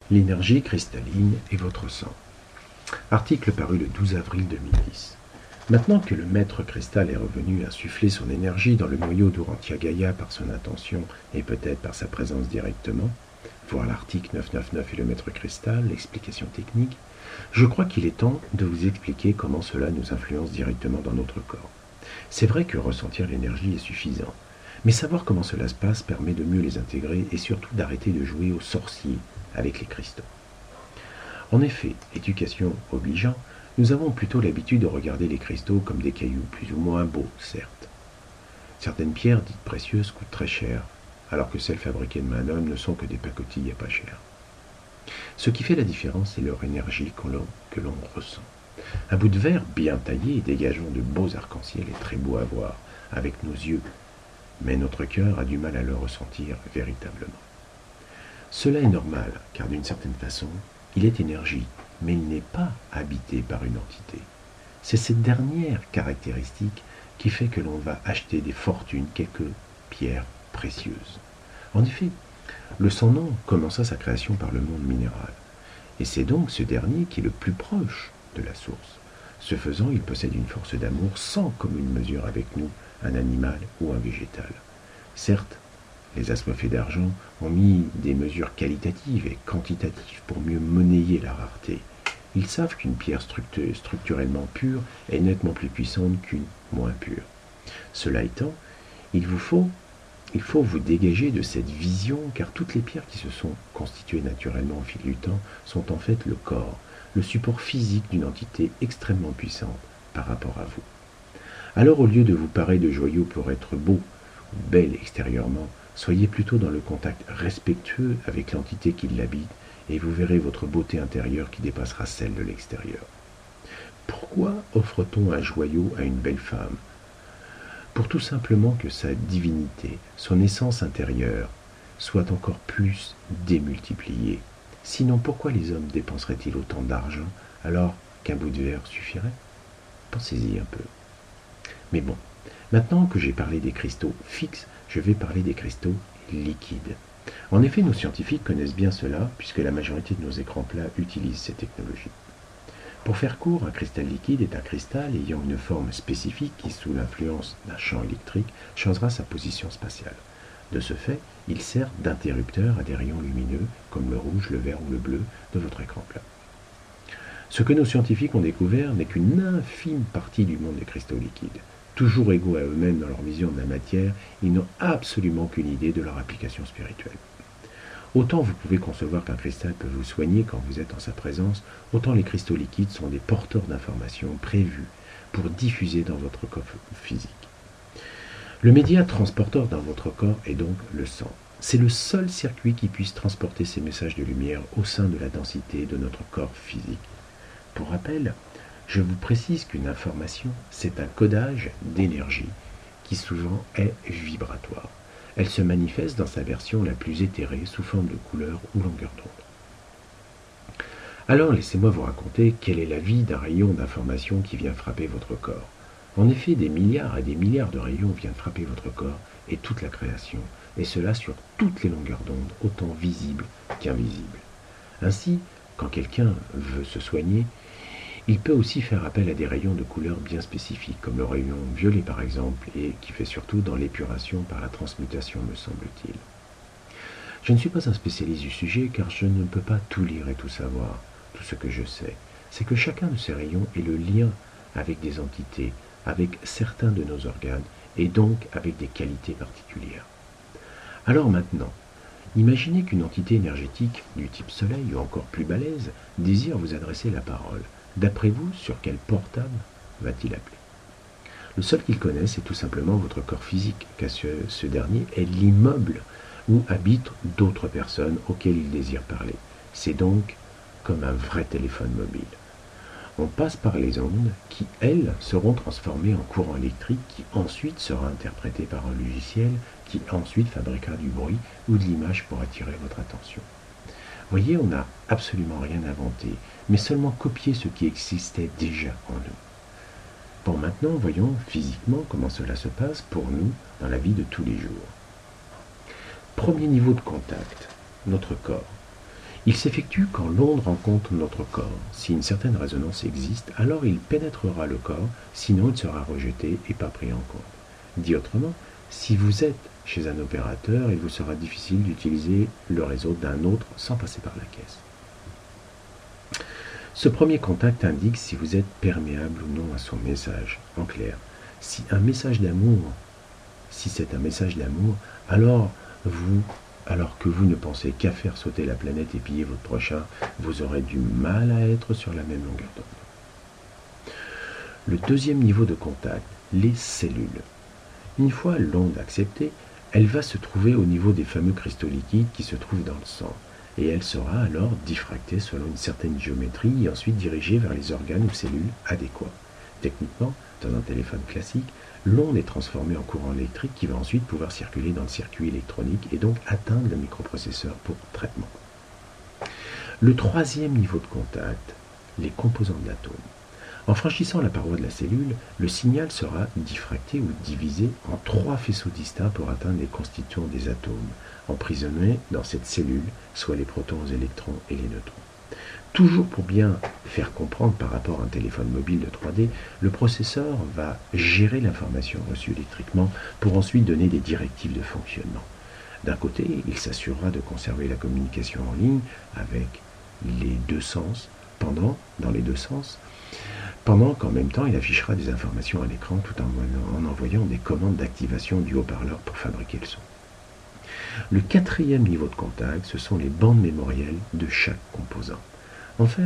L'énergie cristalline et votre sang. Article paru le 12 avril 2010. Maintenant que le maître cristal est revenu insuffler son énergie dans le noyau d'Urantia Gaïa par son intention et peut-être par sa présence directement, voir l'article 999 et le maître cristal, l'explication technique, je crois qu'il est temps de vous expliquer comment cela nous influence directement dans notre corps. C'est vrai que ressentir l'énergie est suffisant, mais savoir comment cela se passe permet de mieux les intégrer et surtout d'arrêter de jouer au sorcier avec les cristaux. En effet, éducation obligeant, nous avons plutôt l'habitude de regarder les cristaux comme des cailloux plus ou moins beaux, certes. Certaines pierres dites précieuses coûtent très cher, alors que celles fabriquées de main d'homme ne sont que des pacotilles à pas cher. Ce qui fait la différence, c'est leur énergie que l'on ressent. Un bout de verre bien taillé et dégageant de beaux arcs-en-ciel est très beau à voir, avec nos yeux, mais notre cœur a du mal à le ressentir véritablement. Cela est normal, car d'une certaine façon, il est énergie, mais il n'est pas habité par une entité. C'est cette dernière caractéristique qui fait que l'on va acheter des fortunes quelques pierres précieuses. En effet, le sans-nom commença sa création par le monde minéral, et c'est donc ce dernier qui est le plus proche de la source. Ce faisant, il possède une force d'amour sans commune mesure avec nous, un animal ou un végétal. Certes, les assoiffés d'argent ont mis des mesures qualitatives et quantitatives pour mieux monnayer la rareté. Ils savent qu'une pierre structurellement pure est nettement plus puissante qu'une moins pure. Cela étant, il faut vous dégager de cette vision, car toutes les pierres qui se sont constituées naturellement au fil du temps sont en fait le corps, le support physique d'une entité extrêmement puissante par rapport à vous. Alors au lieu de vous parer de joyaux pour être beau ou belle extérieurement, soyez plutôt dans le contact respectueux avec l'entité qui l'habite et vous verrez votre beauté intérieure qui dépassera celle de l'extérieur. Pourquoi offre-t-on un joyau à une belle femme ? Pour tout simplement que sa divinité, son essence intérieure, soit encore plus démultipliée. Sinon, pourquoi les hommes dépenseraient-ils autant d'argent alors qu'un bout de verre suffirait ? Pensez-y un peu. Mais bon, maintenant que j'ai parlé des cristaux fixes, je vais parler des cristaux liquides. En effet, nos scientifiques connaissent bien cela, puisque la majorité de nos écrans plats utilisent ces technologies. Pour faire court, un cristal liquide est un cristal ayant une forme spécifique qui, sous l'influence d'un champ électrique, changera sa position spatiale. De ce fait, il sert d'interrupteur à des rayons lumineux, comme le rouge, le vert ou le bleu, de votre écran plat. Ce que nos scientifiques ont découvert n'est qu'une infime partie du monde des cristaux liquides. Toujours égaux à eux-mêmes dans leur vision de la matière, ils n'ont absolument aucune idée de leur application spirituelle. Autant vous pouvez concevoir qu'un cristal peut vous soigner quand vous êtes en sa présence, autant les cristaux liquides sont des porteurs d'informations prévus pour diffuser dans votre corps physique. Le média transporteur dans votre corps est donc le sang. C'est le seul circuit qui puisse transporter ces messages de lumière au sein de la densité de notre corps physique. Pour rappel, je vous précise qu'une information, c'est un codage d'énergie qui souvent est vibratoire. Elle se manifeste dans sa version la plus éthérée sous forme de couleur ou longueur d'onde. Alors laissez-moi vous raconter quelle est la vie d'un rayon d'information qui vient frapper votre corps. En effet, des milliards et des milliards de rayons viennent frapper votre corps et toute la création, et cela sur toutes les longueurs d'onde, autant visibles qu'invisibles. Ainsi, quand quelqu'un veut se soigner, il peut aussi faire appel à des rayons de couleurs bien spécifiques, comme le rayon violet par exemple, et qui fait surtout dans l'épuration par la transmutation, me semble-t-il. Je ne suis pas un spécialiste du sujet, car je ne peux pas tout lire et tout savoir. Tout ce que je sais, c'est que chacun de ces rayons est le lien avec des entités, avec certains de nos organes, et donc avec des qualités particulières. Alors maintenant, imaginez qu'une entité énergétique du type soleil ou encore plus balèze désire vous adresser la parole. D'après vous, sur quel portable va-t-il appeler ? Le seul qu'il connaisse est tout simplement votre corps physique, car ce dernier est l'immeuble où habitent d'autres personnes auxquelles il désire parler. C'est donc comme un vrai téléphone mobile. On passe par les ondes qui, elles, seront transformées en courant électrique qui ensuite sera interprété par un logiciel qui ensuite fabriquera du bruit ou de l'image pour attirer votre attention. Voyez, on n'a absolument rien inventé, mais seulement copié ce qui existait déjà en nous. Bon, maintenant, voyons physiquement comment cela se passe pour nous dans la vie de tous les jours. Premier niveau de contact, notre corps. Il s'effectue quand l'onde rencontre notre corps. Si une certaine résonance existe, alors il pénétrera le corps, sinon il sera rejeté et pas pris en compte. Dit autrement, si vous êtes chez un opérateur, il vous sera difficile d'utiliser le réseau d'un autre sans passer par la caisse. Ce premier contact indique si vous êtes perméable ou non à son message. En clair, si c'est un message d'amour, alors que vous ne pensez qu'à faire sauter la planète et piller votre prochain, vous aurez du mal à être sur la même longueur d'onde. Le deuxième niveau de contact, les cellules. Une fois l'onde acceptée, elle va se trouver au niveau des fameux cristaux liquides qui se trouvent dans le sang, et elle sera alors diffractée selon une certaine géométrie et ensuite dirigée vers les organes ou cellules adéquats. Techniquement, dans un téléphone classique, l'onde est transformée en courant électrique qui va ensuite pouvoir circuler dans le circuit électronique et donc atteindre le microprocesseur pour traitement. Le troisième niveau de contact, les composants de l'atome. En franchissant la paroi de la cellule, le signal sera diffracté ou divisé en 3 faisceaux distincts pour atteindre les constituants des atomes, emprisonnés dans cette cellule, soit les protons, les électrons et les neutrons. Toujours pour bien faire comprendre par rapport à un téléphone mobile de 3D, le processeur va gérer l'information reçue électriquement pour ensuite donner des directives de fonctionnement. D'un côté, il s'assurera de conserver la communication en ligne avec les deux sens, dans les deux sens, pendant qu'en même temps il affichera des informations à l'écran tout en envoyant des commandes d'activation du haut-parleur pour fabriquer le son. Le quatrième niveau de contact, ce sont les bandes mémorielles de chaque composant. Enfin,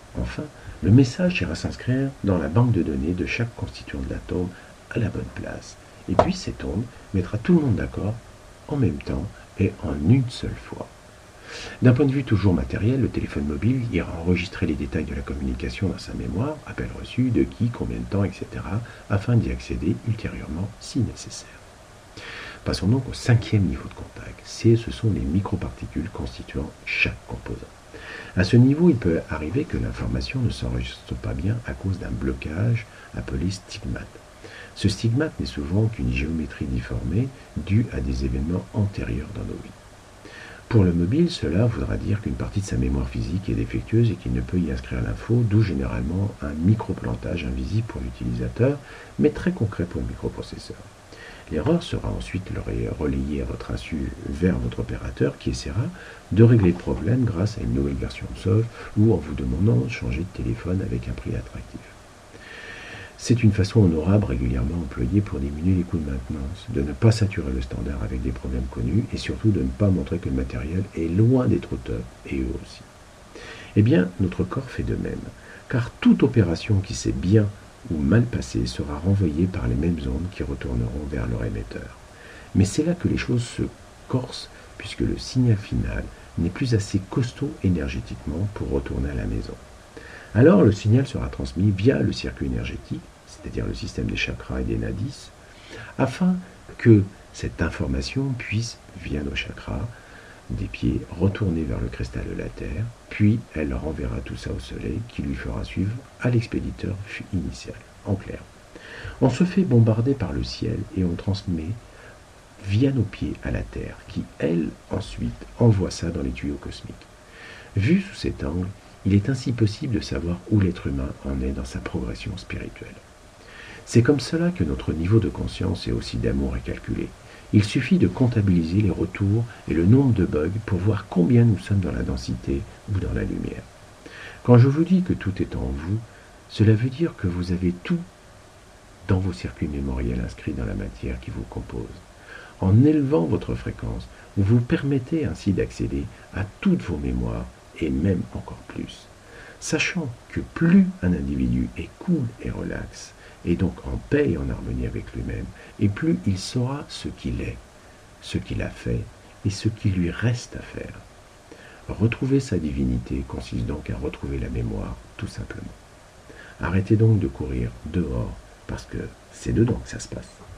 le message ira s'inscrire dans la banque de données de chaque constituant de l'atome à la bonne place. Et puis cette onde mettra tout le monde d'accord en même temps et en une seule fois. D'un point de vue toujours matériel, le téléphone mobile ira enregistrer les détails de la communication dans sa mémoire, appel reçu, de qui, combien de temps, etc., afin d'y accéder ultérieurement si nécessaire. Passons donc au cinquième niveau de contact. Ce sont les microparticules constituant chaque composant. À ce niveau, il peut arriver que l'information ne s'enregistre pas bien à cause d'un blocage appelé stigmate. Ce stigmate n'est souvent qu'une géométrie difformée due à des événements antérieurs dans nos vies. Pour le mobile, cela voudra dire qu'une partie de sa mémoire physique est défectueuse et qu'il ne peut y inscrire l'info, d'où généralement un microplantage invisible pour l'utilisateur, mais très concret pour le microprocesseur. L'erreur sera ensuite relayée à votre insu vers votre opérateur qui essaiera de régler le problème grâce à une nouvelle version de soft ou en vous demandant de changer de téléphone avec un prix attractif. C'est une façon honorable régulièrement employée pour diminuer les coûts de maintenance, de ne pas saturer le standard avec des problèmes connus et surtout de ne pas montrer que le matériel est loin d'être au top et eux aussi. Eh bien, notre corps fait de même, car toute opération qui s'est bien ou mal passée sera renvoyée par les mêmes ondes qui retourneront vers leur émetteur. Mais c'est là que les choses se corsent, puisque le signal final n'est plus assez costaud énergétiquement pour retourner à la maison. Alors le signal sera transmis via le circuit énergétique, c'est-à-dire le système des chakras et des nadis, afin que cette information puisse, via nos chakras, des pieds, retourner vers le cristal de la Terre, puis elle renverra tout ça au Soleil, qui lui fera suivre à l'expéditeur initial. En clair, on se fait bombarder par le ciel et on transmet via nos pieds à la Terre, qui, elle, ensuite, envoie ça dans les tuyaux cosmiques. Vu sous cet angle, il est ainsi possible de savoir où l'être humain en est dans sa progression spirituelle. C'est comme cela que notre niveau de conscience et aussi d'amour est calculé. Il suffit de comptabiliser les retours et le nombre de bugs pour voir combien nous sommes dans la densité ou dans la lumière. Quand je vous dis que tout est en vous, cela veut dire que vous avez tout dans vos circuits mémoriels inscrits dans la matière qui vous compose. En élevant votre fréquence, vous vous permettez ainsi d'accéder à toutes vos mémoires et même encore plus. Sachant que plus un individu est cool et relax, et donc en paix et en harmonie avec lui-même, et plus il saura ce qu'il est, ce qu'il a fait et ce qu'il lui reste à faire. Retrouver sa divinité consiste donc à retrouver la mémoire, tout simplement. Arrêtez donc de courir dehors, parce que c'est dedans que ça se passe.